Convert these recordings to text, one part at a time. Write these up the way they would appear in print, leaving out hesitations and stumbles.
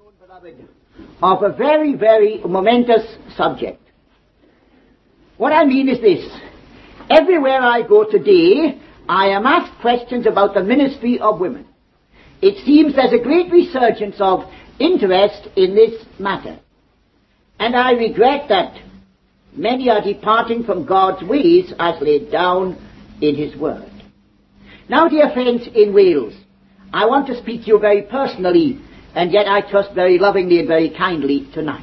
Beloved, of a very, very momentous subject. What I mean is this. Everywhere I go today, I am asked questions about the ministry of women. It seems there's a great resurgence of interest in this matter. And I regret that many are departing from God's ways as laid down in His Word. Now, dear friends in Wales, I want to speak to you very personally, and yet I trust very lovingly and very kindly tonight.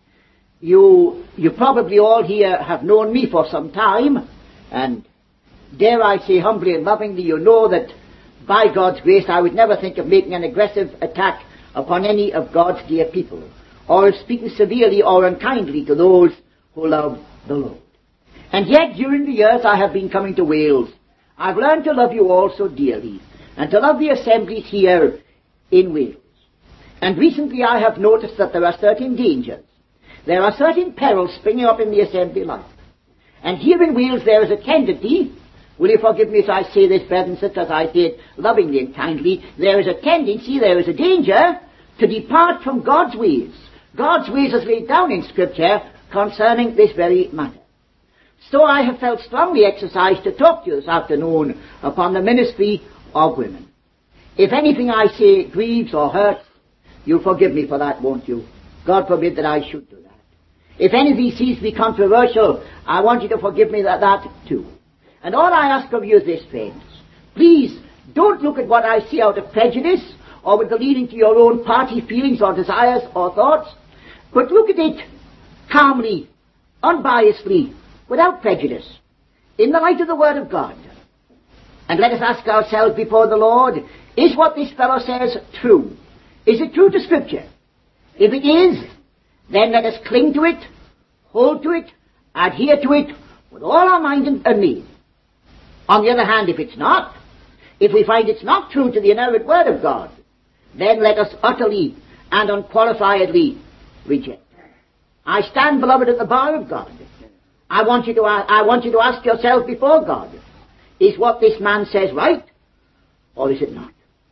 You probably all here have known me for some time, and dare I say humbly and lovingly, you know that by God's grace I would never think of making an aggressive attack upon any of God's dear people, or of speaking severely or unkindly to those who love the Lord. And yet during the years I have been coming to Wales, I've learned to love you all so dearly, and to love the assemblies here in Wales. And recently I have noticed that there are certain dangers. There are certain perils springing up in the assembly life. And here in Wales there is a tendency, will you forgive me as I say this, brethren, such as I say it lovingly and kindly, there is a tendency, there is a danger to depart from God's ways. God's ways as laid down in Scripture concerning this very matter. So I have felt strongly exercised to talk to you this afternoon upon the ministry of women. If anything I say grieves or hurts, you'll forgive me for that, won't you? God forbid that I should do that. If anything seems to be controversial, I want you to forgive me that too. And all I ask of you is this, friends. Please, don't look at what I say out of prejudice, or with the leaning to your own party feelings or desires or thoughts, but look at it calmly, unbiasedly, without prejudice, in the light of the Word of God. And let us ask ourselves before the Lord, is what this fellow says true? Is it true to Scripture? If it is, then let us cling to it, hold to it, adhere to it with all our mind and mean. On the other hand, if it's not, if we find it's not true to the inerrant Word of God, then let us utterly and unqualifiedly reject. I stand, beloved, at the bar of God. I want you to ask yourself before God, is what this man says right, or is it not?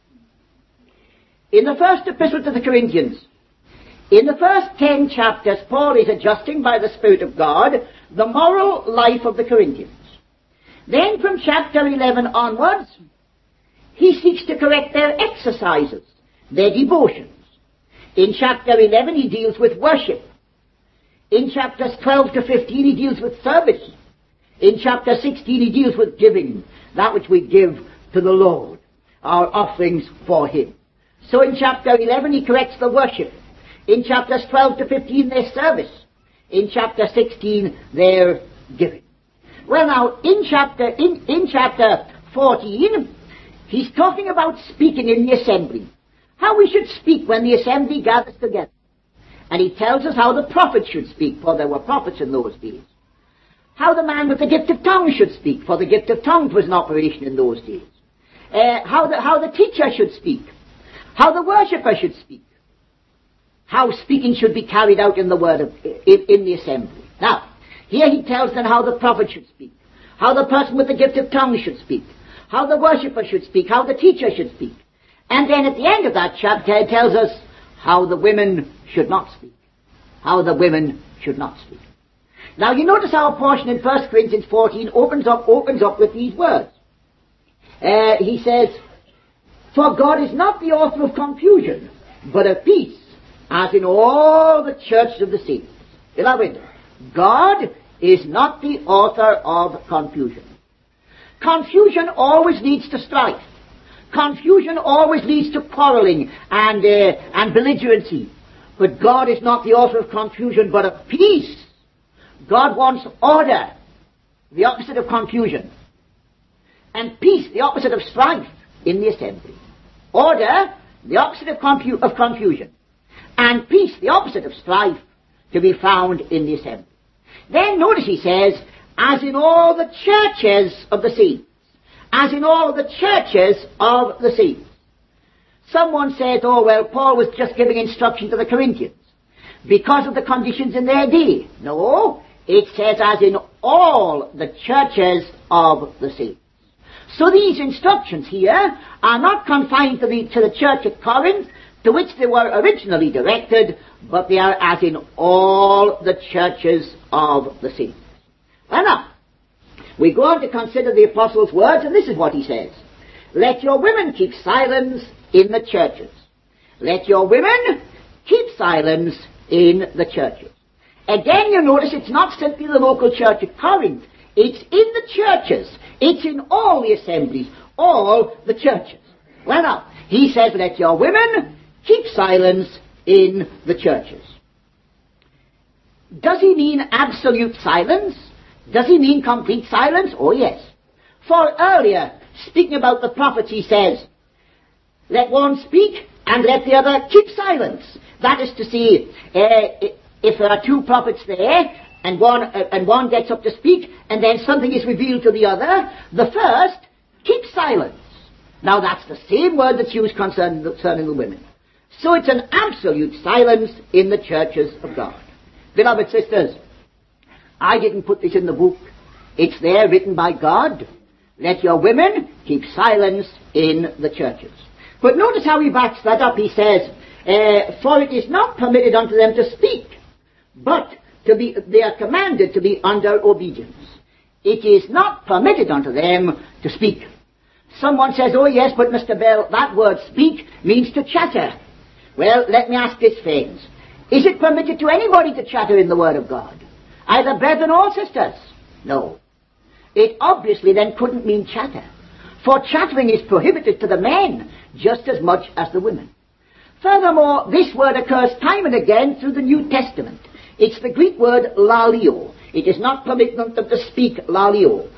In the first epistle to the Corinthians, in the first 10 chapters, Paul is adjusting by the Spirit of God the moral life of the Corinthians. Then from chapter 11 onwards, he seeks to correct their exercises, their devotions. In chapter 11 he deals with worship. In chapters 12 to 15 he deals with service. In chapter 16 he deals with giving, that which we give to the Lord, our offerings for Him. So in chapter 11 he corrects the worship. In chapters 12 to 15 their service. In chapter 16 their giving. Well now, in chapter 14, he's talking about speaking in the assembly. How we should speak when the assembly gathers together. And he tells us how the prophets should speak, for there were prophets in those days. How the man with the gift of tongues should speak, for the gift of tongues was in operation in those days. How the teacher should speak. How the worshipper should speak. How speaking should be carried out in the word in the assembly. Now, here he tells them how the prophet should speak. How the person with the gift of tongues should speak. How the worshipper should speak. How the teacher should speak. And then at the end of that chapter he tells us how the women should not speak. How the women should not speak. Now you notice our portion in 1 Corinthians 14 opens up with these words. He says, for God is not the author of confusion, but of peace, as in all the churches of the saints. Beloved, God is not the author of confusion. Confusion always leads to strife. Confusion always leads to quarreling and belligerency. But God is not the author of confusion, but of peace. God wants order, the opposite of confusion. And peace, the opposite of strife in the assembly. Order, the opposite of confusion. And peace, the opposite of strife, to be found in the assembly. Then notice he says, as in all the churches of the saints. As in all the churches of the saints. Someone says, oh well, Paul was just giving instruction to the Corinthians because of the conditions in their day. No, it says as in all the churches of the saints. So these instructions here are not confined to the church at Corinth, to which they were originally directed, but they are as in all the churches of the saints. Well now, we go on to consider the apostle's words, and this is what he says. Let your women keep silence in the churches. Let your women keep silence in the churches. Again, you notice it's not simply the local church at Corinth. It's in the churches. It's in all the assemblies, all the churches. Well now, he says, let your women keep silence in the churches. Does he mean absolute silence? Does he mean complete silence? Oh yes. For earlier, speaking about the prophets, he says, let one speak and let the other keep silence. That is to say, if there are two prophets there, and one gets up to speak, and then something is revealed to the other, the first keeps silence. Now that's the same word that's used concerning the women. So it's an absolute silence in the churches of God. Beloved sisters, I didn't put this in the book. It's there written by God. Let your women keep silence in the churches. But notice how he backs that up. He says, for it is not permitted unto them to speak, but they are commanded to be under obedience. It is not permitted unto them to speak. Someone says, oh yes, but Mr. Bell, that word speak means to chatter. Well, let me ask this, friends. Is it permitted to anybody to chatter in the Word of God? Either brethren or sisters? No. It obviously then couldn't mean chatter. For chattering is prohibited to the men just as much as the women. Furthermore, this word occurs time and again through the New Testament. It's the Greek word lalio. It is not permitted them to speak lalio.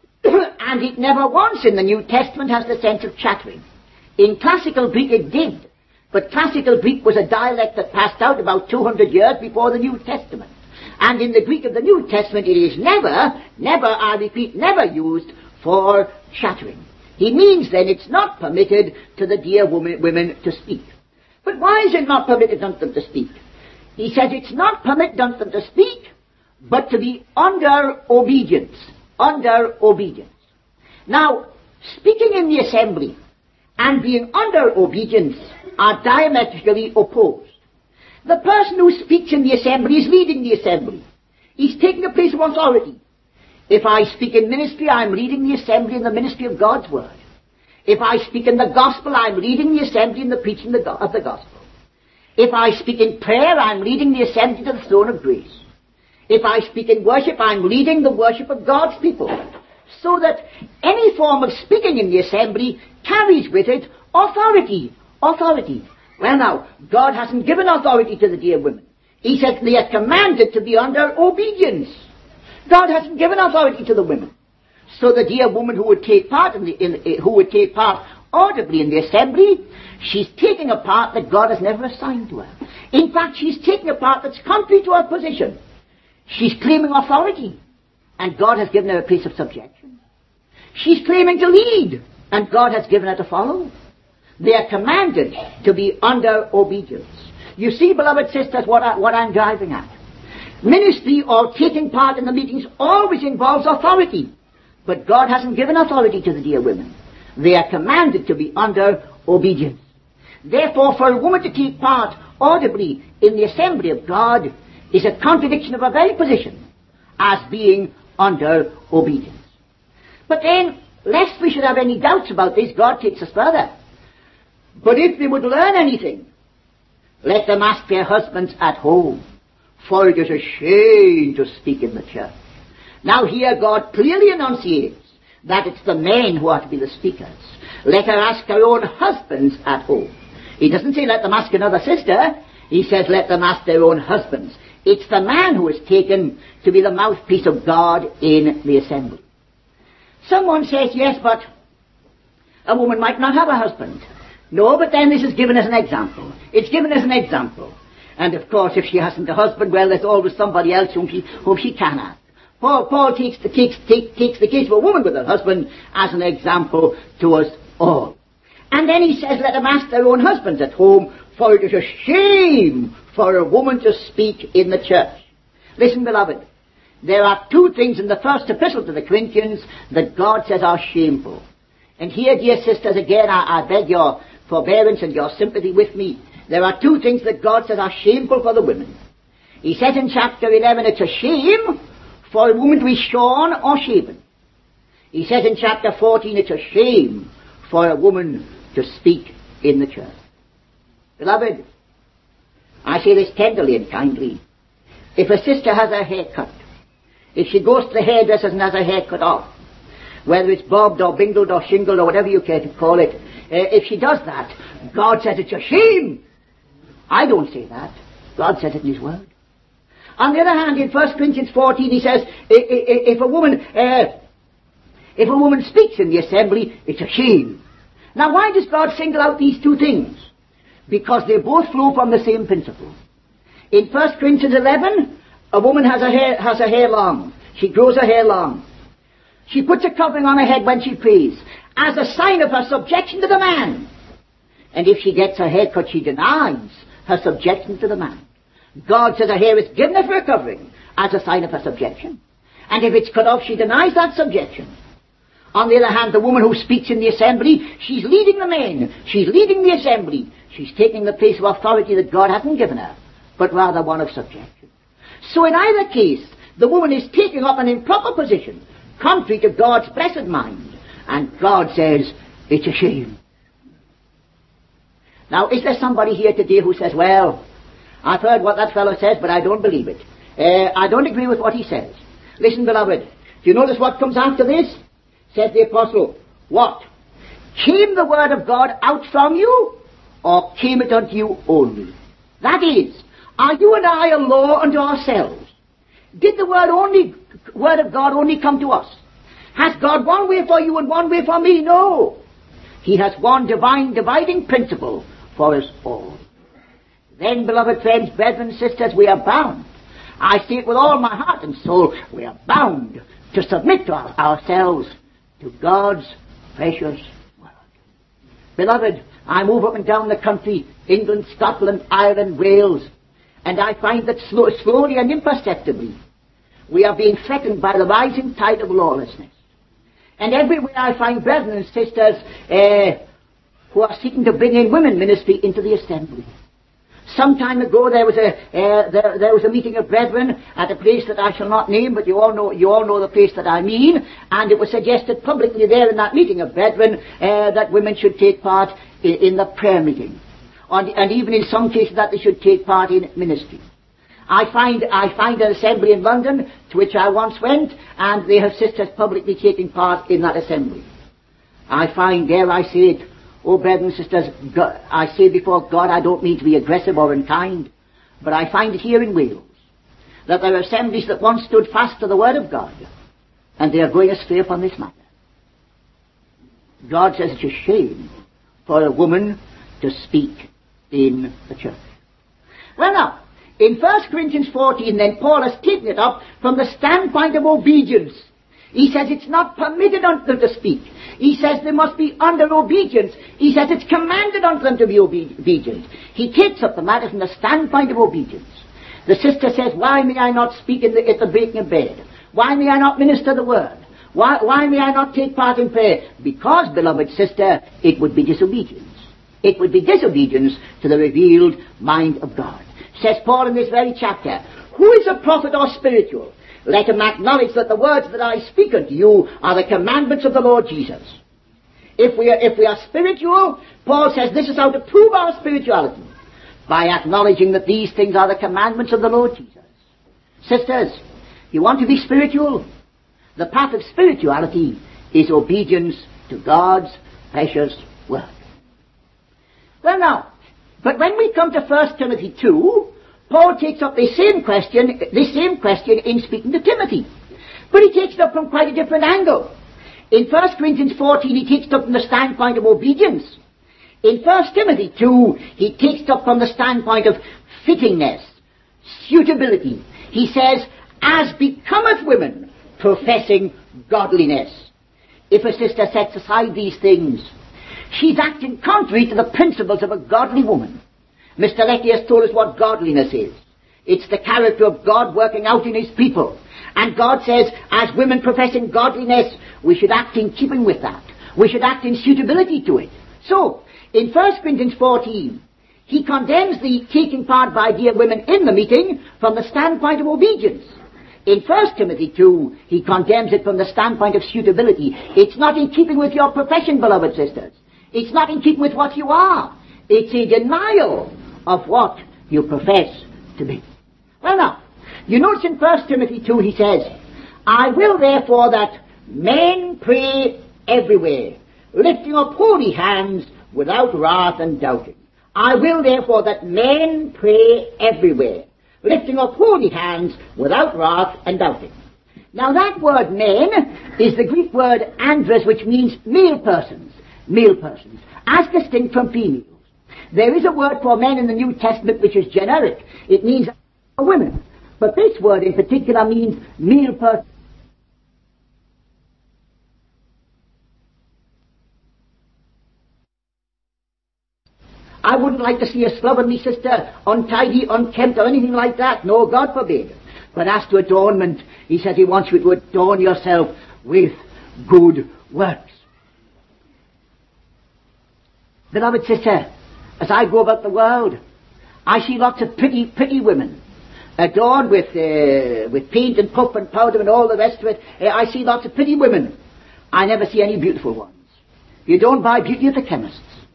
And it never once in the New Testament has the sense of chattering. In classical Greek it did. But classical Greek was a dialect that passed out about 200 years before the New Testament. And in the Greek of the New Testament it is never, I repeat, never used for chattering. He means then it's not permitted to the dear women to speak. But why is it not permitted unto them to speak? He says it's not permitted unto them to speak, but to be under obedience. Under obedience. Now, speaking in the assembly and being under obedience are diametrically opposed. The person who speaks in the assembly is leading the assembly. He's taking a place of authority. If I speak in ministry, I'm leading the assembly in the ministry of God's Word. If I speak in the gospel, I'm leading the assembly in the preaching of the gospel. If I speak in prayer, I'm leading the assembly to the throne of grace. If I speak in worship, I'm leading the worship of God's people. So that any form of speaking in the assembly carries with it authority. Authority. Well now, God hasn't given authority to the dear women. He said they are commanded to be under obedience. God hasn't given authority to the women. So the dear woman who would take part who would take part audibly in the assembly, she's taking a part that God has never assigned to her. In fact, she's taking a part that's contrary to her position. She's claiming authority, and God has given her a place of subjection. She's claiming to lead, and God has given her to follow. They are commanded to be under obedience. You see, beloved sisters, what I'm driving at. Ministry or taking part in the meetings always involves authority. But God hasn't given authority to the dear women. They are commanded to be under obedience. Therefore, for a woman to take part audibly in the assembly of God is a contradiction of her very position as being under obedience. But then, lest we should have any doubts about this, God takes us further. But if they would learn anything, let them ask their husbands at home, for it is a shame to speak in the church. Now here God clearly enunciates that it's the men who are to be the speakers. Let her ask her own husbands at home. He doesn't say let them ask another sister. He says let them ask their own husbands. It's the man who is taken to be the mouthpiece of God in the assembly. Someone says, yes, but a woman might not have a husband. No, but then this is given as an example. It's given as an example. And of course, if she hasn't a husband, well, there's always somebody else whom she can have. Paul takes the case of a woman with a husband as an example to us all. And then he says, let them ask their own husbands at home, for it is a shame for a woman to speak in the church. Listen, beloved, there are two things in the first epistle to the Corinthians that God says are shameful. And here, dear sisters, again, I beg your forbearance and your sympathy with me. there are two things that God says are shameful for the women. He says in chapter 11 it's a shame for a woman to be shorn or shaven. He says in chapter 14 it's a shame for a woman to speak in the church. Beloved, I say this tenderly and kindly. If a sister has her hair cut, if she goes to the hairdressers and has her hair cut off, whether it's bobbed or bingled or shingled or whatever you care to call it, if she does that, God says it's a shame. I don't say that. God says it in His Word. On the other hand, in 1 Corinthians 14, He says, if a woman speaks in the assembly, it's a shame. Now, why does God single out these two things? Because they both flow from the same principle. In 1 Corinthians 11, a woman has her hair long. She grows her hair long. She puts a covering on her head when she prays, as a sign of her subjection to the man. And if she gets her hair cut, she denies her subjection to the man. God says her hair is given her for a covering, as a sign of her subjection. And if it's cut off, she denies that subjection. On the other hand, the woman who speaks in the assembly, she's leading the men. She's leading the assembly. She's taking the place of authority that God hasn't given her, but rather one of subjection. So in either case, the woman is taking up an improper position, contrary to God's blessed mind. And God says, it's a shame. Now, is there somebody here today who says, well, I've heard what that fellow says, but I don't believe it. I don't agree with what he says. Listen, beloved, do you notice what comes after this? Says the apostle, what? Came the word of God out from you, or came it unto you only? That is, are you and I a law unto ourselves? Did the word of God only come to us? Has God one way for you and one way for me? No. He has one divine dividing principle for us all. Then, beloved friends, brethren, sisters, we are bound. I say it with all my heart and soul. We are bound to submit to ourselves to God's precious word. Beloved, I move up and down the country, England, Scotland, Ireland, Wales, and I find that slowly and imperceptibly we are being threatened by the rising tide of lawlessness. And everywhere I find brethren and sisters who are seeking to bring in women ministry into the assembly. Some time ago there was a meeting of brethren at a place that I shall not name, but you all know the place that I mean, and it was suggested publicly there in that meeting of brethren that women should take part in the prayer meeting, and even in some cases that they should take part in ministry. I find an assembly in London to which I once went, and they have sisters publicly taking part in that assembly. I find, dare I say it, oh, brethren and sisters, God, I say before God, I don't mean to be aggressive or unkind, but I find it here in Wales that there are assemblies that once stood fast to the Word of God, and they are going astray upon this matter. God says it's a shame for a woman to speak in the church. Well now, in 1 Corinthians 14, then, Paul has taken it up from the standpoint of obedience. He says it's not permitted unto them to speak. He says they must be under obedience. He says it's commanded unto them to be obedient. He takes up the matter from the standpoint of obedience. The sister says, why may I not speak at the breaking of bread? Why may I not minister the word? Why may I not take part in prayer? Because, beloved sister, it would be disobedience. It would be disobedience to the revealed mind of God. Says Paul in this very chapter, who is a prophet or spiritual? Let him acknowledge that the words that I speak unto you are the commandments of the Lord Jesus. If we are spiritual, Paul says this is how to prove our spirituality, by acknowledging that these things are the commandments of the Lord Jesus. Sisters, you want to be spiritual? The path of spirituality is obedience to God's precious word. Well now, but when we come to 1 Timothy 2, Paul takes up this same question in speaking to Timothy. But he takes it up from quite a different angle. In 1 Corinthians 14, he takes it up from the standpoint of obedience. In 1 Timothy 2, he takes it up from the standpoint of fittingness, suitability. He says, as becometh women, professing godliness. If a sister sets aside these things, she's acting contrary to the principles of a godly woman. Mr. Leckie has told us what godliness is. It's the character of God working out in His people. And God says, as women professing godliness, we should act in keeping with that. We should act in suitability to it. So, in 1 Corinthians 14, he condemns the taking part by dear women in the meeting from the standpoint of obedience. In 1 Timothy 2, he condemns it from the standpoint of suitability. It's not in keeping with your profession, beloved sisters. It's not in keeping with what you are. It's a denial of what you profess to be. Well now, you notice in 1 Timothy 2 he says, I will therefore that men pray everywhere, lifting up holy hands without wrath and doubting. I will therefore that men pray everywhere, lifting up holy hands without wrath and doubting. Now that word men is the Greek word andros, which means male persons, as distinct from females. There is a word for men in the New Testament which is generic. It means women. But this word in particular means male persons. I wouldn't like to see a slovenly sister, untidy, unkempt, or anything like that. No, God forbid. But as to adornment, he says he wants you to adorn yourself with good works. Beloved sister, as I go about the world, I see lots of pretty, pretty women, adorned with paint and puff and powder and all the rest of it. I see lots of pretty women. I never see any beautiful ones. You don't buy beauty at the chemist's.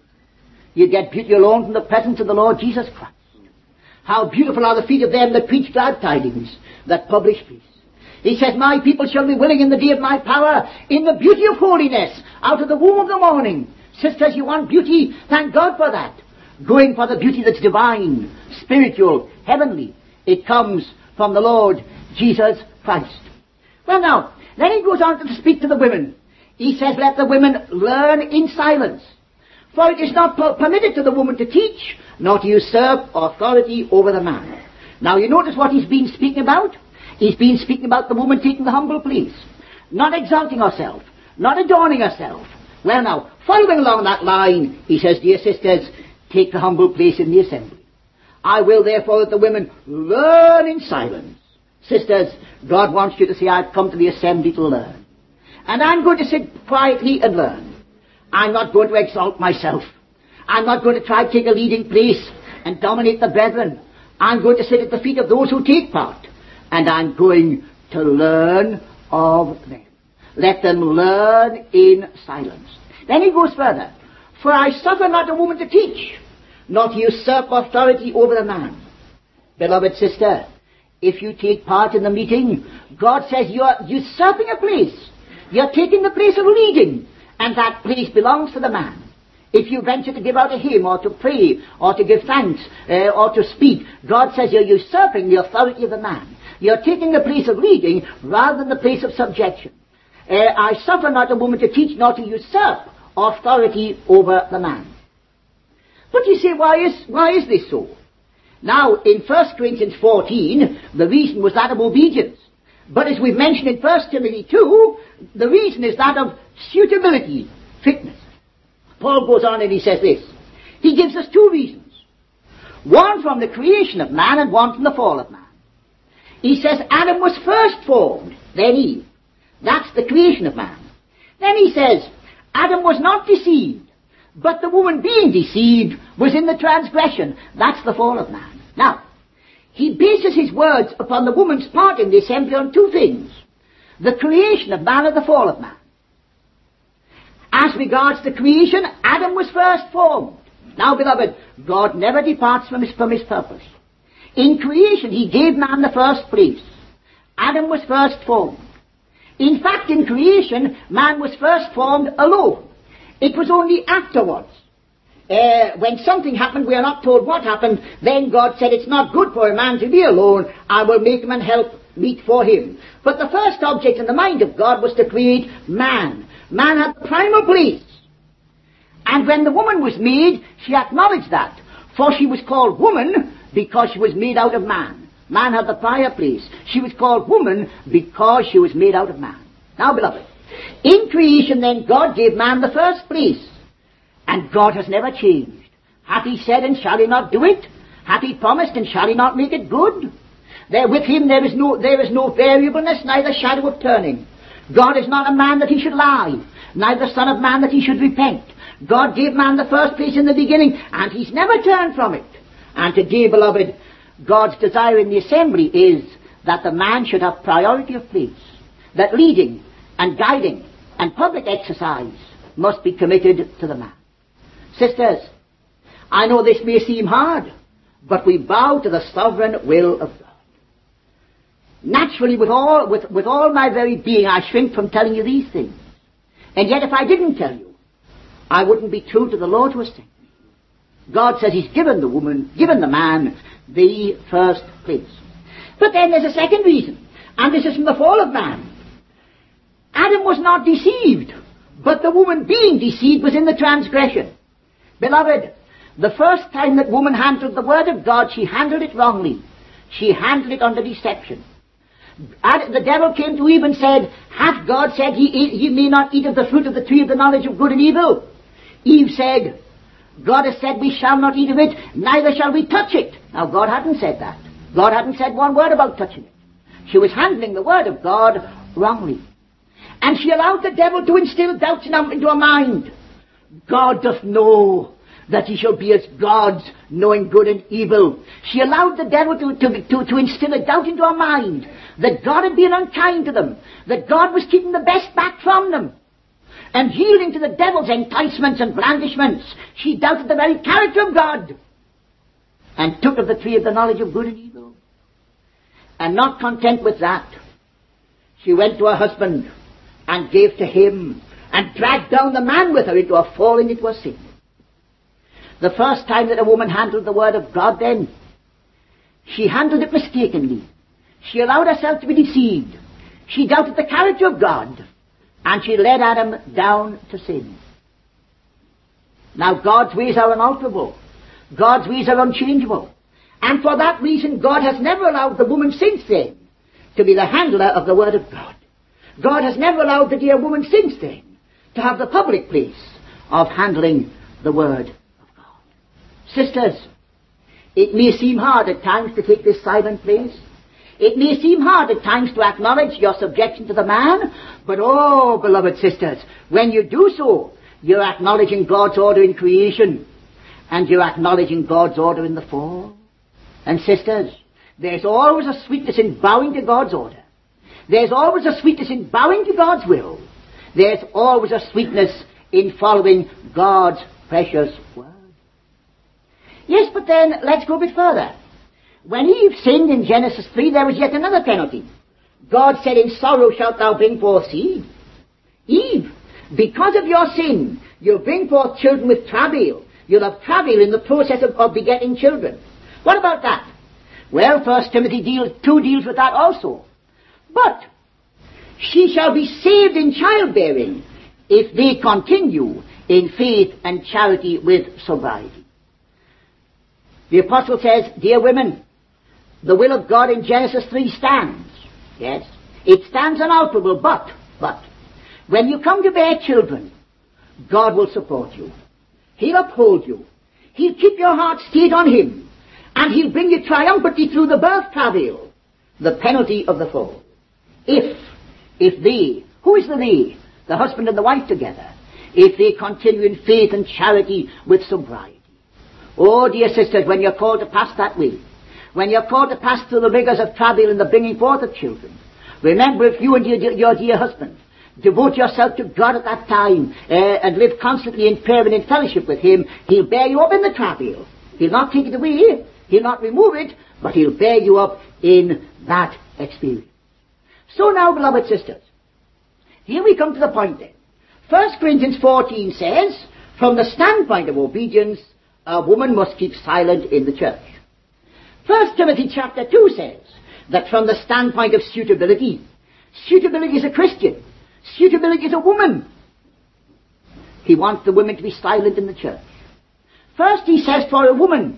You get beauty alone from the presence of the Lord Jesus Christ. How beautiful are the feet of them that preach glad tidings, that publish peace. He says, my people shall be willing in the day of my power, in the beauty of holiness, out of the womb of the morning. Sisters, you want beauty? Thank God for that. Going for the beauty that's divine, spiritual, heavenly. It comes from the Lord Jesus Christ. Well now, then he goes on to speak to the women. He says, let the women learn in silence. For it is not permitted to the woman to teach, nor to usurp authority over the man. Now you notice what he's been speaking about? He's been speaking about the woman taking the humble place. Not exalting herself. Not adorning herself. Well now, following along that line, he says, dear sisters, take the humble place in the assembly. I will therefore that the women learn in silence. Sisters, God wants you to say, I've come to the assembly to learn. And I'm going to sit quietly and learn. I'm not going to exalt myself. I'm not going to try to take a leading place and dominate the brethren. I'm going to sit at the feet of those who take part. And I'm going to learn of them. Let them learn in silence. Then he goes further. For I suffer not a woman to teach, nor to usurp authority over a man. Beloved sister, if you take part in the meeting, God says you are usurping a place. You're taking the place of leading. And that place belongs to the man. If you venture to give out a hymn, or to pray, or to give thanks, or to speak, God says you're usurping the authority of the man. You're taking the place of leading rather than the place of subjection. I suffer not a woman to teach, nor to usurp authority over the man. But you say, why is this so? Now, in 1 Corinthians 14, the reason was that of obedience. But as we've mentioned in 1 Timothy 2, the reason is that of suitability, fitness. Paul goes on and he says this. He gives us two reasons. One from the creation of man and one from the fall of man. He says Adam was first formed, then Eve. That's the creation of man. Then he says Adam was not deceived, but the woman being deceived was in the transgression. That's the fall of man. Now, he bases his words upon the woman's part in the assembly on two things. The creation of man and the fall of man. As regards the creation, Adam was first formed. Now, beloved, God never departs from his purpose. In creation, he gave man the first place. Adam was first formed. In fact, in creation, man was first formed alone. It was only afterwards. When something happened, we are not told what happened, then God said, it's not good for a man to be alone, I will make him and help meet for him. But the first object in the mind of God was to create man. Man had the primal place. And when the woman was made, she acknowledged that. For she was called woman because she was made out of man. Man had the prior place. She was called woman because she was made out of man. Now, beloved, in creation then God gave man the first place. And God has never changed. Hath he said, and shall he not do it? Hath he promised, and shall he not make it good? There with him there is no variableness, neither shadow of turning. God is not a man that he should lie, neither son of man that he should repent. God gave man the first place in the beginning, and he's never turned from it. And today, beloved, God's desire in the assembly is that the man should have priority of place, that leading and guiding and public exercise must be committed to the man. Sisters, I know this may seem hard, but we bow to the sovereign will of God. Naturally, with all my very being, I shrink from telling you these things. And yet if I didn't tell you, I wouldn't be true to the Lord who has sent me. God says he's given the man, the first place. But then there's a second reason, and this is from the fall of man. Adam was not deceived, but the woman being deceived was in the transgression. Beloved, the first time that woman handled the word of God, she handled it wrongly. She handled it under deception. The devil came to Eve and said, hath God said ye may not eat of the fruit of the tree of the knowledge of good and evil? Eve said, God has said we shall not eat of it, neither shall we touch it. Now God hadn't said that. God hadn't said one word about touching it. She was handling the word of God wrongly. And she allowed the devil to instill doubts into her mind. God doth know that ye shall be as gods, knowing good and evil. She allowed the devil to instill a doubt into her mind that God had been unkind to them, that God was keeping the best back from them. And yielding to the devil's enticements and blandishments, she doubted the very character of God, and took of the tree of the knowledge of good and evil. And not content with that, she went to her husband and gave to him, and dragged down the man with her into a falling into a sin. The first time that a woman handled the word of God, then, she handled it mistakenly. She allowed herself to be deceived. She doubted the character of God, and she led Adam down to sin. Now God's ways are unalterable. God's ways are unchangeable. And for that reason, God has never allowed the woman since then to be the handler of the word of God. God has never allowed the dear woman since then to have the public place of handling the word of God. Sisters, it may seem hard at times to take this silent place. It may seem hard at times to acknowledge your subjection to the man, but oh, beloved sisters, when you do so, you're acknowledging God's order in creation, and you're acknowledging God's order in the fall. And sisters, there's always a sweetness in bowing to God's order. There's always a sweetness in bowing to God's will. There's always a sweetness in following God's precious word. Yes, but then let's go a bit further. When Eve sinned in Genesis 3, there was yet another penalty. God said, in sorrow shalt thou bring forth seed. Eve, because of your sin, you'll bring forth children with travail. You'll have travail in the process of begetting children. What about that? Well, 1 Timothy 2 deals with that also. But she shall be saved in childbearing if they continue in faith and charity with sobriety. The apostle says, dear women, the will of God in Genesis 3 stands. Yes, it stands unalterable, but, when you come to bear children, God will support you. He'll uphold you. He'll keep your heart stayed on Him. And He'll bring you triumphantly through the birth travail, the penalty of the fall. If they, who is the they? The husband and the wife together. If they continue in faith and charity with sobriety. Oh, dear sisters, when you're called to pass that way, when you're called to pass through the rigors of travail and the bringing forth of children, remember, if you and your dear husband devote yourself to God at that time and live constantly in prayer and in fellowship with Him, He'll bear you up in the travail. He'll not take it away, He'll not remove it, but He'll bear you up in that experience. So now, beloved sisters, here we come to the point then. 1 Corinthians 14 says, from the standpoint of obedience, a woman must keep silent in the church. 1 Timothy chapter 2 says that from the standpoint of suitability is a Christian. Suitability is a woman. He wants the women to be silent in the church. First he says for a woman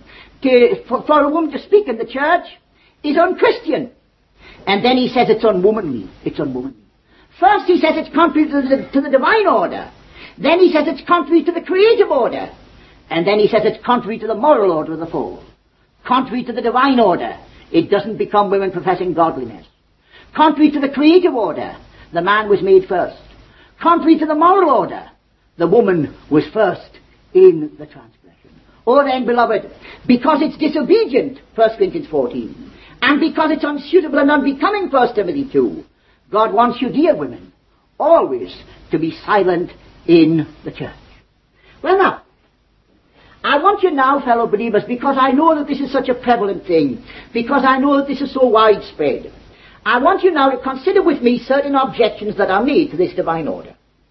to speak in the church is unchristian. And then he says it's unwomanly. It's unwomanly. First he says it's contrary to the divine order. Then he says it's contrary to the creative order. And then he says it's contrary to the moral order of the fall. Contrary to the divine order, it doesn't become women professing godliness. Contrary to the creative order, the man was made first. Contrary to the moral order, the woman was first in the transgression. Oh then, beloved, because it's disobedient, 1 Corinthians 14, and because it's unsuitable and unbecoming, 1 Timothy 2, God wants you, dear women, always to be silent in the church. Well now, I want you now, fellow believers, because I know that this is such a prevalent thing, because I know that this is so widespread, I want you now to consider with me certain objections that are made to this divine order.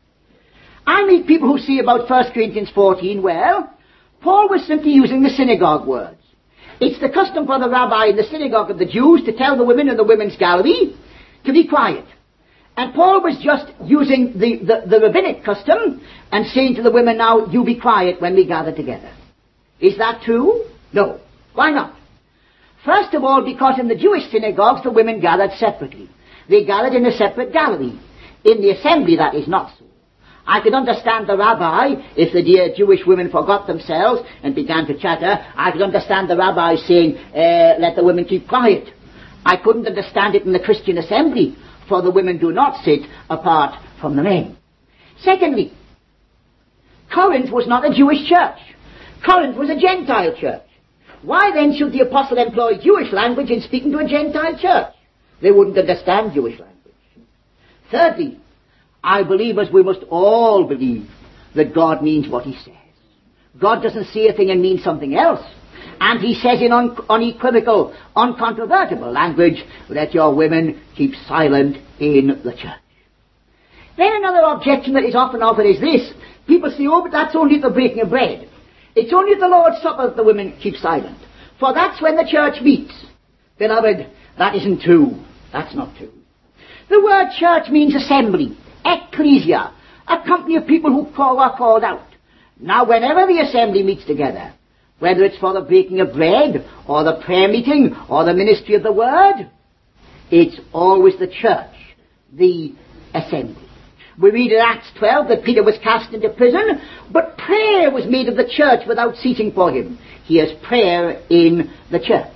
I meet people who say about 1 Corinthians 14, well, Paul was simply using the synagogue words. It's the custom for the rabbi in the synagogue of the Jews to tell the women in the women's gallery to be quiet. And Paul was just using the rabbinic custom and saying to the women, now, you be quiet when we gather together. Is that true? No. Why not? First of all, because in the Jewish synagogues, the women gathered separately. They gathered in a separate gallery. In the assembly, that is not so. I could understand the rabbi, if the dear Jewish women forgot themselves and began to chatter, I could understand the rabbi saying, let the women keep quiet. I couldn't understand it in the Christian assembly, for the women do not sit apart from the men. Secondly, Corinth was not a Jewish church. Corinth was a Gentile church. Why then should the apostle employ Jewish language in speaking to a Gentile church? They wouldn't understand Jewish language. Thirdly, I believe, as we must all believe, that God means what he says. God doesn't say a thing and mean something else. And he says in unequivocal, uncontrovertible language, let your women keep silent in the church. Then another objection that is often offered is this. People say, oh, but that's only at the breaking of bread. It's only at the Lord's Supper that the women keep silent. For that's when the church meets. Beloved, that isn't true. That's not true. The word church means assembly, ecclesia, a company of people who are called out. Now, whenever the assembly meets together, whether it's for the breaking of bread, or the prayer meeting, or the ministry of the word, it's always the church, the assembly. We read in Acts 12 that Peter was cast into prison, but prayer was made of the church without ceasing for him. Here's prayer in the church.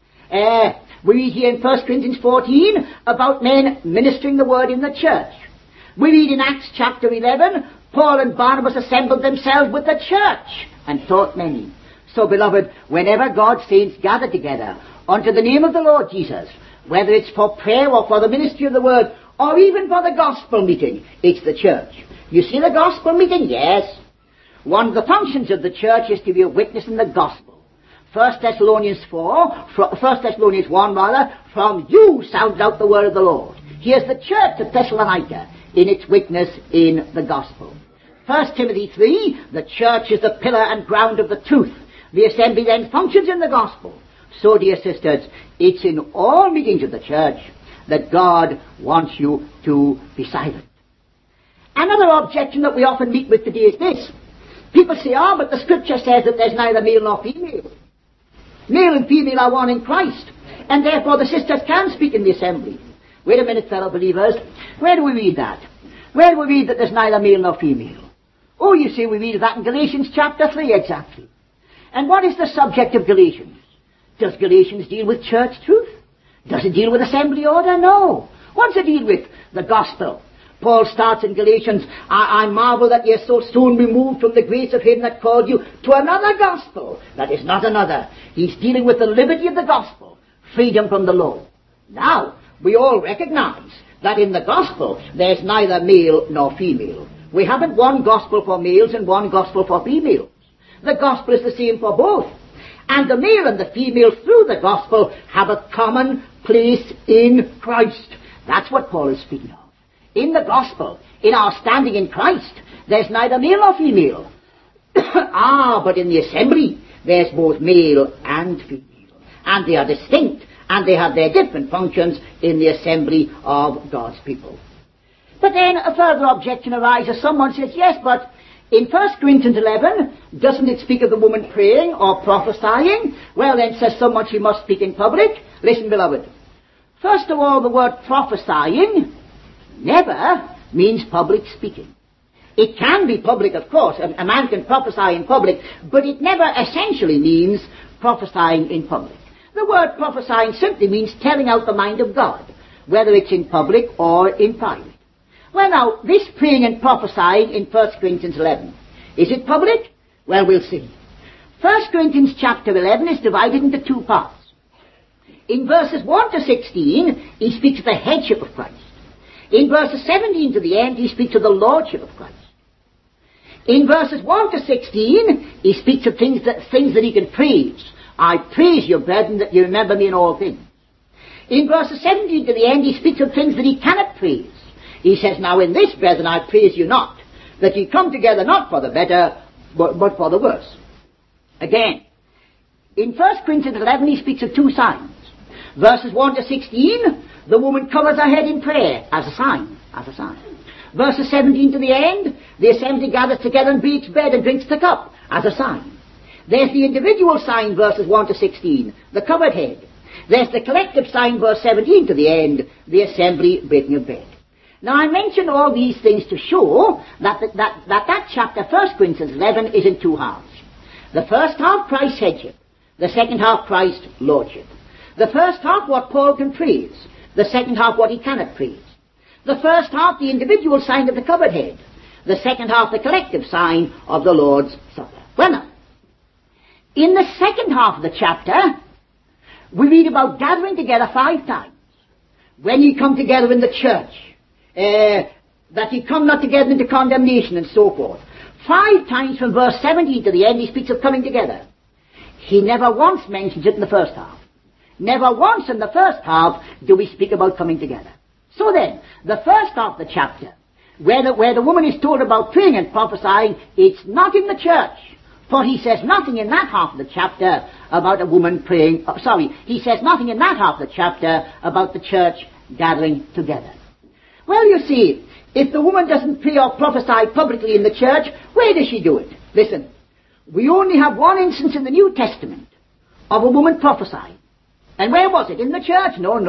We read here in 1 Corinthians 14 about men ministering the word in the church. We read in Acts chapter 11, Paul and Barnabas assembled themselves with the church and taught many. So, beloved, whenever God's saints gather together unto the name of the Lord Jesus, whether it's for prayer or for the ministry of the word, or even for the gospel meeting, it's the church. You see the gospel meeting? Yes. One of the functions of the church is to be a witness in the gospel. 1 Thessalonians 1 rather, from you sounds out the word of the Lord. Here's the church of Thessalonica in its witness in the gospel. 1 Timothy 3, the church is the pillar and ground of the truth. The assembly then functions in the gospel. So, dear sisters, it's in all meetings of the church that God wants you to be silent. Another objection that we often meet with today is this. People say, but the scripture says that there's neither male nor female. Male and female are one in Christ, and therefore the sisters can speak in the assembly. Wait a minute, fellow believers. Where do we read that? Where do we read that there's neither male nor female? Oh, you see, we read that in Galatians chapter 3 exactly. And what is the subject of Galatians? Does Galatians deal with church truth? Does it deal with assembly order? No. What does it deal with? The gospel. Paul starts in Galatians, I marvel that ye are so soon removed from the grace of him that called you to another gospel. That is not another. He's dealing with the liberty of the gospel, freedom from the law. Now, we all recognize that in the gospel there's neither male nor female. We haven't one gospel for males and one gospel for females. The gospel is the same for both. And the male and the female through the gospel have a common place in Christ. That's what Paul is speaking of. In the gospel, in our standing in Christ, there's neither male nor female. But in the assembly, there's both male and female. And they are distinct, and they have their different functions in the assembly of God's people. But then a further objection arises. Someone says, yes, but in 1 Corinthians 11, doesn't it speak of the woman praying or prophesying? Well, then, says someone, she must speak in public. Listen, beloved. First of all, the word prophesying never means public speaking. It can be public, of course. A man can prophesy in public, but it never essentially means prophesying in public. The word prophesying simply means telling out the mind of God, whether it's in public or in private. Well now, this praying and prophesying in 1 Corinthians 11, is it public? Well, we'll see. 1 Corinthians chapter 11 is divided into two parts. In verses 1 to 16, he speaks of the headship of Christ. In verses 17 to the end, he speaks of the lordship of Christ. In verses 1 to 16, he speaks of things that he can praise. I praise you, brethren, that you remember me in all things. In verses 17 to the end, he speaks of things that he cannot praise. He says, now in this, brethren, I praise you not, that ye come together not for the better, but for the worse. Again, in 1 Corinthians 11, he speaks of two signs. Verses 1 to 16, the woman covers her head in prayer as a sign, Verses 17 to the end, the assembly gathers together and breaks bread and drinks the cup as a sign. There's the individual sign, verses 1 to 16, the covered head. There's the collective sign, verse 17 to the end, the assembly breaking of bread. Now I mention all these things to show that chapter, 1 Corinthians 11, is in two halves. The first half, Christ's headship. The second half, Christ's lordship. The first half, what Paul can praise. The second half, what he cannot praise. The first half, the individual sign of the covered head. The second half, the collective sign of the Lord's Supper. Well now, in the second half of the chapter, we read about gathering together 5 times. When ye come together in the church, that ye come not together into condemnation, and so forth. 5 times from verse 17 to the end, he speaks of coming together. He never once mentions it in the first half. Never once in the first half do we speak about coming together. So then, the first half of the chapter, where the woman is told about praying and prophesying, it's not in the church. For he says nothing in that half of the chapter about a woman praying, he says nothing in that half of the chapter about the church gathering together. Well, you see, if the woman doesn't pray or prophesy publicly in the church, where does she do it? Listen, we only have one instance in the New Testament of a woman prophesying. And where was it? In the church? No.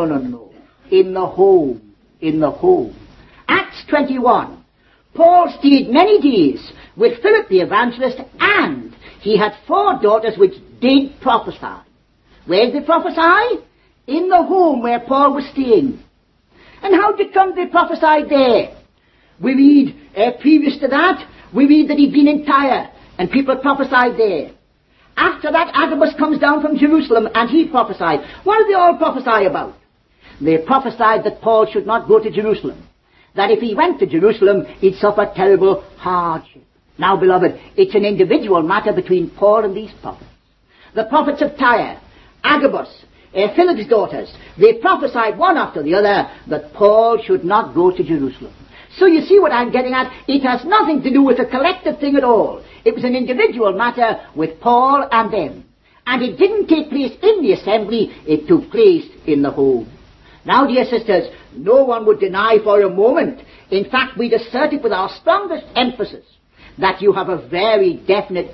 In the home. In the home. Acts 21. Paul stayed many days with Philip the evangelist, and he had 4 daughters which did prophesy. Where did they prophesy? In the home where Paul was staying. And how did it come they prophesied there? We read, previous to that, we read that he'd been in Tyre, and people prophesied there. After that, Agabus comes down from Jerusalem, and he prophesied. What did they all prophesy about? They prophesied that Paul should not go to Jerusalem. That if he went to Jerusalem, he'd suffer terrible hardship. Now, beloved, it's an individual matter between Paul and these prophets. The prophets of Tyre, Agabus, Philip's daughters, they prophesied one after the other that Paul should not go to Jerusalem. So you see what I'm getting at? It has nothing to do with a collective thing at all. It was an individual matter with Paul and them. And it didn't take place in the assembly, it took place in the home. Now, dear sisters, no one would deny for a moment, in fact we'd assert it with our strongest emphasis, that you have a very definite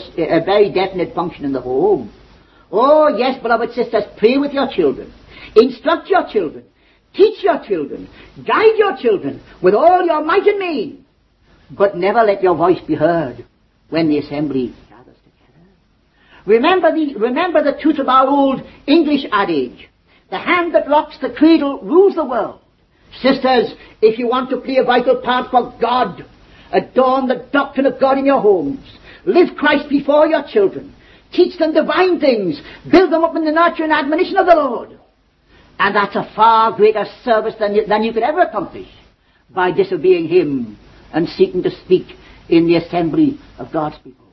function in the home. Oh yes, beloved sisters, pray with your children, instruct your children, teach your children, guide your children with all your might and main, but never let your voice be heard when the assembly gathers together. Remember the truth of our old English adage, the hand that rocks the cradle rules the world. Sisters, if you want to play a vital part for God, adorn the doctrine of God in your homes. Live Christ before your children. Teach them divine things. Build them up in the nurture and admonition of the Lord. And that's a far greater service than you could ever accomplish by disobeying Him and seeking to speak in the assembly of God's people.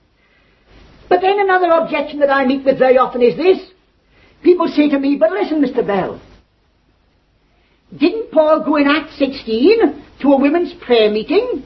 But then another objection that I meet with very often is this. People say to me, but listen, Mr. Bell, didn't Paul go in Acts 16 to a women's prayer meeting?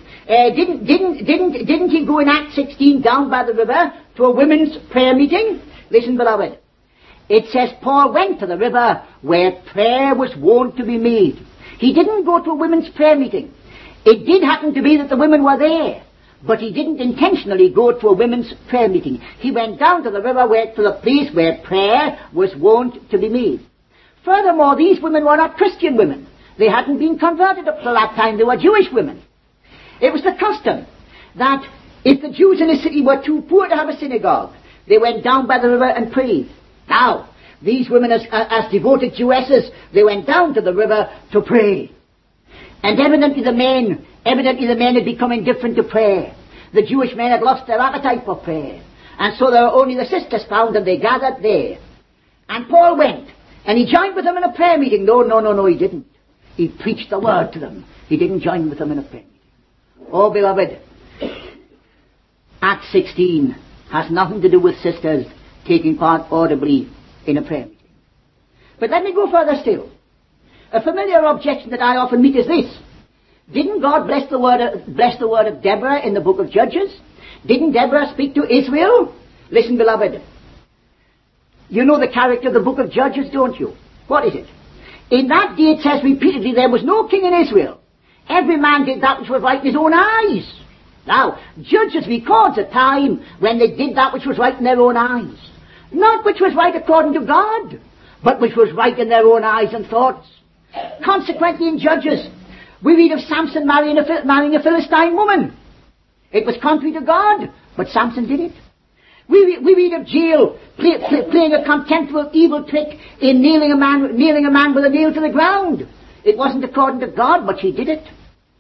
Didn't he go in Acts 16 down by the river to a women's prayer meeting? Listen, beloved. It says Paul went to the river where prayer was wont to be made. He didn't go to a women's prayer meeting. It did happen to be that the women were there, but he didn't intentionally go to a women's prayer meeting. He went down to the river to the place where prayer was wont to be made. Furthermore, these women were not Christian women. They hadn't been converted up to that time. They were Jewish women. It was the custom that if the Jews in a city were too poor to have a synagogue, they went down by the river and prayed. Now, these women as devoted Jewesses, they went down to the river to pray. And evidently the men had become indifferent to prayer. The Jewish men had lost their appetite for prayer. And so there were only the sisters found, and they gathered there. And Paul went, and he joined with them in a prayer meeting. No, he didn't. He preached the word to them. He didn't join with them in a prayer meeting. Oh, beloved, Acts 16 has nothing to do with sisters taking part audibly in a prayer meeting. But let me go further still. A familiar objection that I often meet is this. Didn't God bless the word of Deborah in the book of Judges? Didn't Deborah speak to Israel? Listen, beloved. You know the character of the book of Judges, don't you? What is it? In that day it says repeatedly there was no king in Israel. Every man did that which was right in his own eyes. Now, Judges records a time when they did that which was right in their own eyes. Not which was right according to God, but which was right in their own eyes and thoughts. Consequently, in Judges, we read of Samson marrying a Philistine woman. It was contrary to God, but Samson did it. We read of Jael playing a contemptible evil trick in nailing a man with a nail to the ground. It wasn't according to God, but she did it.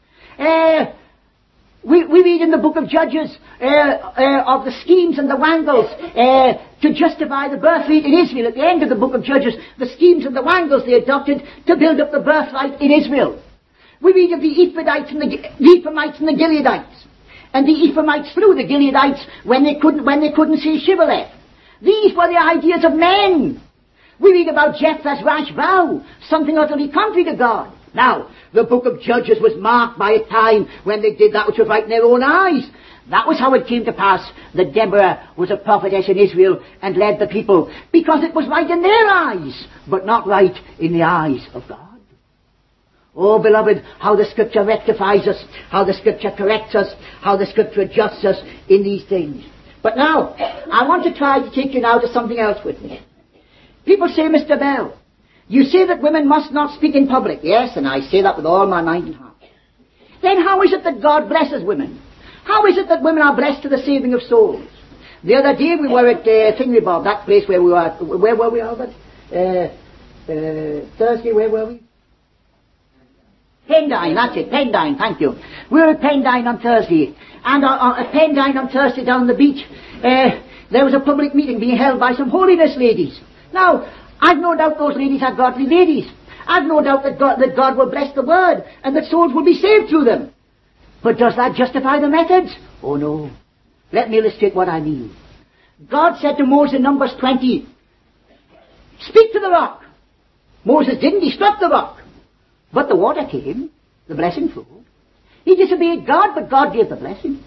We read in the book of Judges of the schemes and the wangles to justify the birthright in Israel. At the end of the book of Judges, the schemes and the wangles they adopted to build up the birthright in Israel. We read of the Ephraimites and the Gileadites. And the Ephraimites slew the Gileadites when they couldn't see Shibboleth. These were the ideas of men. We read about Jephthah's rash vow, something utterly contrary to God. Now, the book of Judges was marked by a time when they did that which was right in their own eyes. That was how it came to pass that Deborah was a prophetess in Israel and led the people, because it was right in their eyes, but not right in the eyes of God. Oh, beloved, how the Scripture rectifies us, how the Scripture corrects us, how the Scripture adjusts us in these things. But now, I want to try to take you now to something else with me. People say, Mr. Bell, you say that women must not speak in public. Yes, and I say that with all my mind and heart. Then how is it that God blesses women? How is it that women are blessed to the saving of souls? The other day we were at Thinglybob, that place where we were. Where were we, Albert? Thursday, where were we? Pendine, that's it, Pendine, thank you. We were at Pendine on Thursday, and at Pendine on Thursday down the beach, there was a public meeting being held by some holiness ladies. Now, I've no doubt those ladies are godly ladies. I've no doubt that God will bless the word, and that souls will be saved through them. But does that justify the methods? Oh no. Let me illustrate what I mean. God said to Moses in Numbers 20, speak to the rock. Moses didn't, he struck the rock. But the water came, the blessing flowed. He disobeyed God, but God gave the blessing.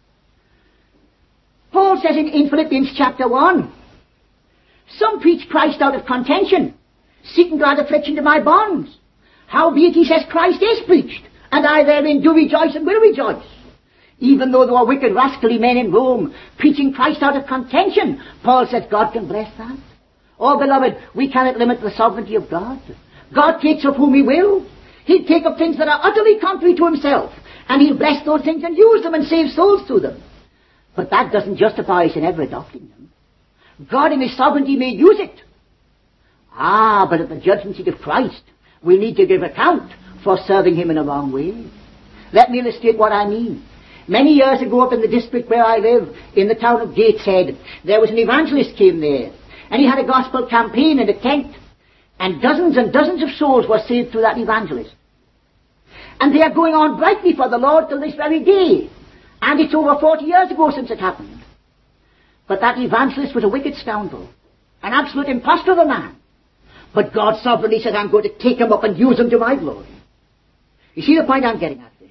Paul says in Philippians chapter 1, some preach Christ out of contention, seeking to add affliction to my bonds. Howbeit he says Christ is preached, and I therein do rejoice and will rejoice. Even though there were wicked rascally men in Rome preaching Christ out of contention, Paul says God can bless that. Oh, beloved, we cannot limit the sovereignty of God. God takes up whom he will. He'll take up things that are utterly contrary to himself, and he'll bless those things and use them and save souls through them. But that doesn't justify us in ever adopting them. God in his sovereignty may use it. But at the judgment seat of Christ, we need to give account for serving him in a wrong way. Let me illustrate what I mean. Many years ago up in the district where I live, in the town of Gateshead, there was an evangelist came there, and he had a gospel campaign in a tent. And dozens of souls were saved through that evangelist. And they are going on brightly for the Lord till this very day. And it's over 40 years ago since it happened. But that evangelist was a wicked scoundrel. An absolute impostor of a man. But God sovereignly said, I'm going to take him up and use him to my glory. You see the point I'm getting at there?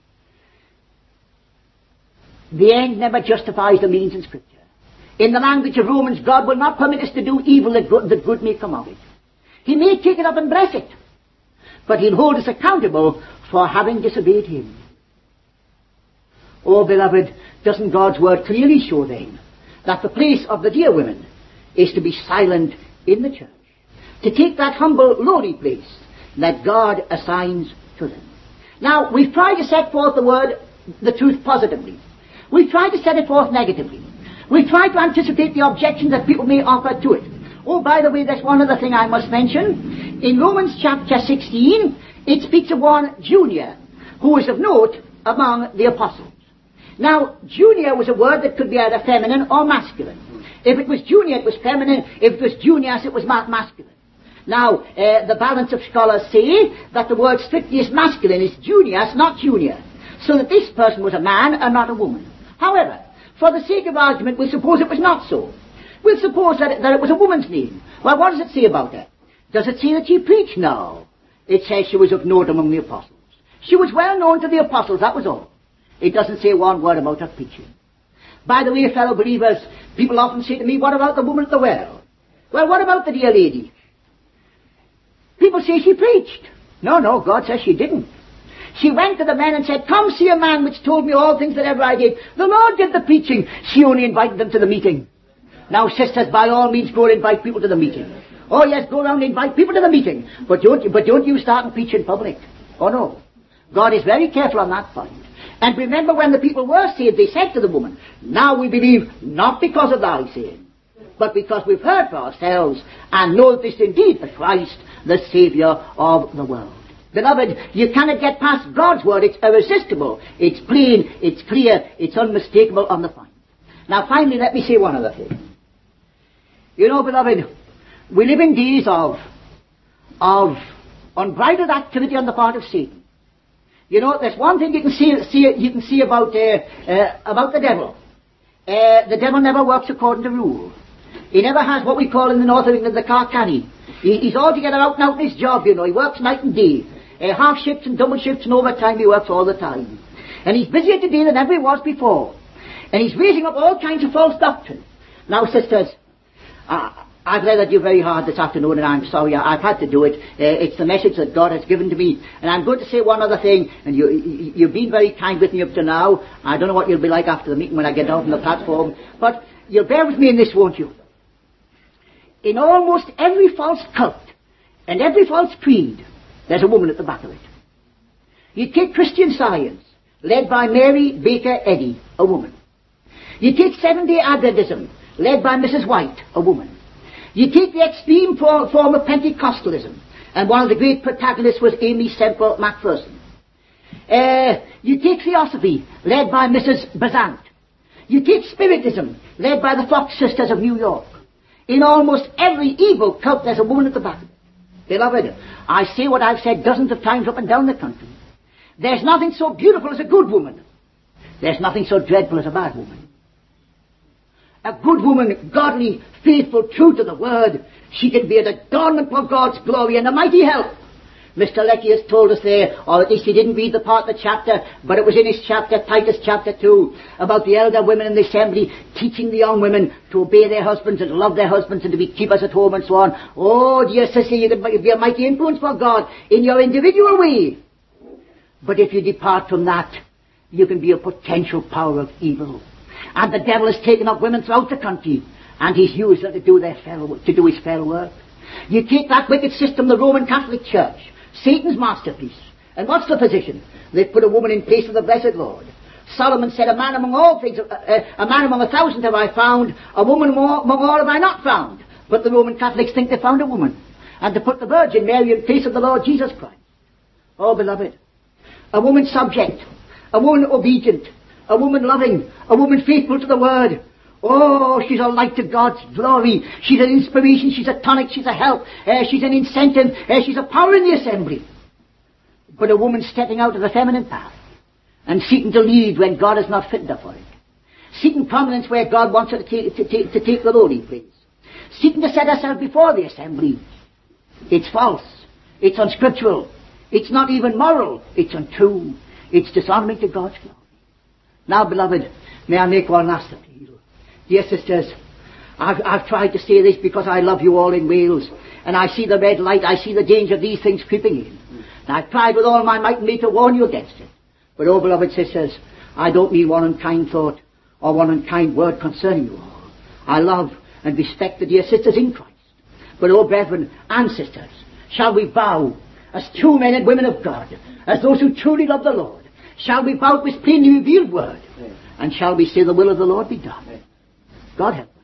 The end never justifies the means in Scripture. In the language of Romans, God will not permit us to do evil that good may come of it. He may take it up and bless it, but he'll hold us accountable for having disobeyed him. Oh, beloved, doesn't God's word clearly show then that the place of the dear women is to be silent in the church, to take that humble, lowly place that God assigns to them? Now, we've tried to set forth the truth positively. We've tried to set it forth negatively. We've tried to anticipate the objections that people may offer to it. Oh, by the way, there's one other thing I must mention. In Romans chapter 16, It speaks of one Junior, who was of note among the apostles. Now, Junior was a word that could be either feminine or masculine. If it was Junior, it was feminine. If it was Junius, it was masculine. Now, the balance of scholars say that the word strictly is masculine, is Junius, not Junior. So that this person was a man and not a woman. However, for the sake of argument, we'll suppose it was not so. We'll suppose that it was a woman's name. Well, what does it say about her? Does it say that she preached? No. It says she was of note among the apostles. She was well known to the apostles, that was all. It doesn't say one word about her preaching. By the way, fellow believers, people often say to me, what about the woman at the well? Well, what about the dear lady? People say she preached. No, God says she didn't. She went to the men and said, come see a man which told me all things that ever I did. The Lord did the preaching. She only invited them to the meeting. Now, sisters, by all means, go and invite people to the meeting. Oh, yes, go around and invite people to the meeting. But don't you start and preach in public. Oh, no. God is very careful on that point. And remember, when the people were saved, they said to the woman, now we believe not because of thy saying, but because we've heard for ourselves and know that this indeed is Christ, the Saviour of the world. Beloved, you cannot get past God's word. It's irresistible. It's plain, it's clear, it's unmistakable on the point. Now finally, let me say one other thing. You know, beloved, we live in days of unbridled activity on the part of Satan. You know, there's one thing you can see about the devil. The devil never works according to rule. He never has what we call in the north of England the carcanny. He's altogether out and out in his job, you know. He works night and day. Half shifts and double shifts and overtime, he works all the time. And he's busier today than ever he was before. And he's raising up all kinds of false doctrine. Now, sisters, I've labored you very hard this afternoon, and I'm sorry, I've had to do it. It's the message that God has given to me. And I'm going to say one other thing, and you've been very kind with me up to now. I don't know what you'll be like after the meeting when I get down from the platform, but you'll bear with me in this, won't you? In almost every false cult and every false creed, there's a woman at the back of it. You take Christian Science, led by Mary Baker Eddy, a woman. You take Seventh-day Adventism, led by Mrs. White, a woman. You take the extreme form of Pentecostalism, and one of the great protagonists was Amy Semple McPherson. You take Theosophy, led by Mrs. Besant. You take Spiritism, led by the Fox Sisters of New York. In almost every evil cult, there's a woman at the back of it. Beloved, I say what I've said dozens of times up and down the country. There's nothing so beautiful as a good woman. There's nothing so dreadful as a bad woman. A good woman, godly, faithful, true to the word, she can be an adornment for God's glory and a mighty help. Mr. Leckie has told us there, or at least he didn't read the part of the chapter, but it was in his chapter, Titus chapter 2, about the elder women in the assembly teaching the young women to obey their husbands and to love their husbands and to be keepers at home and so on. Oh, dear sister, you can be a mighty influence for God in your individual way. But if you depart from that, you can be a potential power of evil. And the devil has taken up women throughout the country, and he's used them to do his fell work. You take that wicked system, the Roman Catholic Church, Satan's masterpiece, and what's the position? They've put a woman in place of the blessed Lord. Solomon said, a man among all things, a man among 1,000 have I found, a woman among all have I not found. But the Roman Catholics think they found a woman, and to put the Virgin Mary in place of the Lord Jesus Christ. Oh, beloved, a woman subject, a woman obedient, a woman loving, a woman faithful to the word. Oh, she's a light to God's glory. She's an inspiration, she's a tonic, she's a help, she's an incentive, she's a power in the assembly. But a woman stepping out of the feminine path and seeking to lead when God is not fitted her for it. Seeking prominence where God wants her to take the lowly place. Seeking to set herself before the assembly. It's false. It's unscriptural. It's not even moral. It's untrue. It's dishonoring to God's glory. Now, beloved, may I make one last appeal. Dear sisters, I've tried to say this because I love you all in Wales, and I see the red light, I see the danger of these things creeping in. And I've tried with all my might and main to warn you against it. But, oh, beloved sisters, I don't mean one unkind thought or one unkind word concerning you all. I love and respect the dear sisters in Christ. But, oh, brethren and sisters, shall we bow as true men and women of God, as those who truly love the Lord? Shall we bow to His plainly revealed word? And shall we say the will of the Lord be done? God help us.